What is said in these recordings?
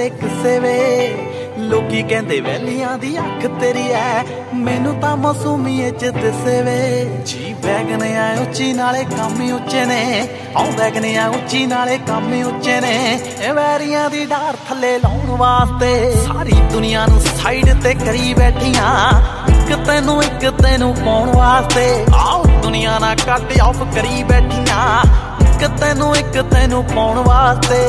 ਕਿਸੇ ਵੇ ਲੋਕੀ ਕਹਿੰਦੇ ਵੈਲੀਆਂ ਦੀ ਅੱਖ ਤੇਰੀ ਐ ਮੈਨੂੰ ਤਾਂ ਮੌਸੂਮੀਏ ਚ ਦਿਸੇ ਵੇ ਜੀ ਬੈਗਨ ਆ ਉੱਚੀ ਨਾਲੇ ਕੰਮ ਹੀ ਉੱਚੇ ਨੇ ਆਉ ਬੈਗਨ ਆ ਉੱਚੀ ਨਾਲੇ ਕੰਮ ਹੀ ਉੱਚੇ ਨੇ ਇਹ ਵੈਰੀਆਂ ਦੀ ਡਾਰ ਥੱਲੇ ਲਾਉਣ ਵਾਸਤੇ ਸਾਰੀ ਦੁਨੀਆ ਨੂੰ ਸਾਈਡ ਤੇ ਕਰੀ ਬੈਠੀਆਂ ਇੱਕ ਤੈਨੂੰ ਪਾਉਣ ਵਾਸਤੇ ਆਉ ਦੁਨੀਆ ਨਾਲ ਕੱਟ ਆਫ ਕਰੀ ਬੈਠੀਆਂ ਇੱਕ ਤੈਨੂੰ ਪਾਉਣ ਵਾਸਤੇ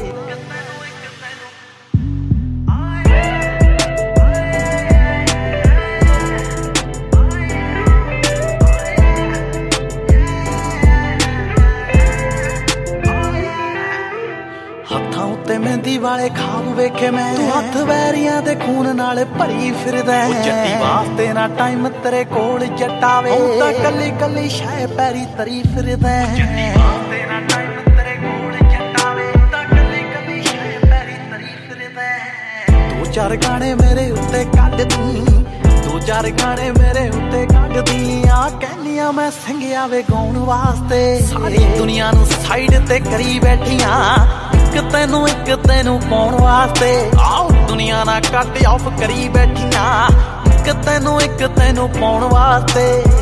ਹੱਥਾਂ ਉੱਤੇ ਮਹਿੰਦੀ ਵਾਲੇ ਖਾਬ ਵੇਖੇ ਮੈਂ ਤੂੰ ਹੱਥ ਵੈਰੀਆਂ ਦੇ ਖੂਨ ਨਾਲ ਭਰੀ ਫਿਰਦਾ ਉਹ ਜੱਟੀ ਵਾਸਤੇ ਨਾ ਟਾਈਮ ਤੇਰੇ ਕੋਲ ਜੱਟਾਵੇ ਉਹ ਤਾਂ ਕੱਲੀ ਕੱਲੀ ਸ਼ੈ ਪੈਰੀ ਤਰੀ ਫਿਰਦਾ ਜੱਟੀ ਵਾਸਤੇ ਨਾ ਟਾਈਮ ਤੇਰੇ ਕੋਲ ਜੱਟਾਵੇ ਤਾਂ ਕੱਲੀ ਕੱਲੀ ਸ਼ੈ ਪੈਰੀ ਤਰੀ ਫਿਰਦਾ ਦੋ ਚਾਰ ਗਾਣੇ ਮੇਰੇ ਉੱਤੇ ਕੱਢਦੀ ਦੋ ਚਾਰ ਗਾਣੇ ਮੇਰੇ ਉੱਤੇ ਕੱਢਦੀ ਆ ਕਹਿੰਦੀਆਂ ਮੈਂ ਸਿੰਘਿਆ ਵੇ ਗਾਉਣ ਵਾਸਤੇ ਸਾਰੀ ਦੁਨੀਆ ਨੂੰ ਸਾਈਡ ਤੇ ਕਰੀ ਬੈਠੀਆਂ ਇੱਕ ਤੈਨੂੰ ਪਾਉਣ ਵਾਸਤੇ ਆਉ ਦੁਨੀਆ ਨਾਲ ਕੱਟ ਆਫ ਕਰੀ ਬੈਠੀਆਂ ਇੱਕ ਤੈਨੂੰ ਪਾਉਣ ਵਾਸਤੇ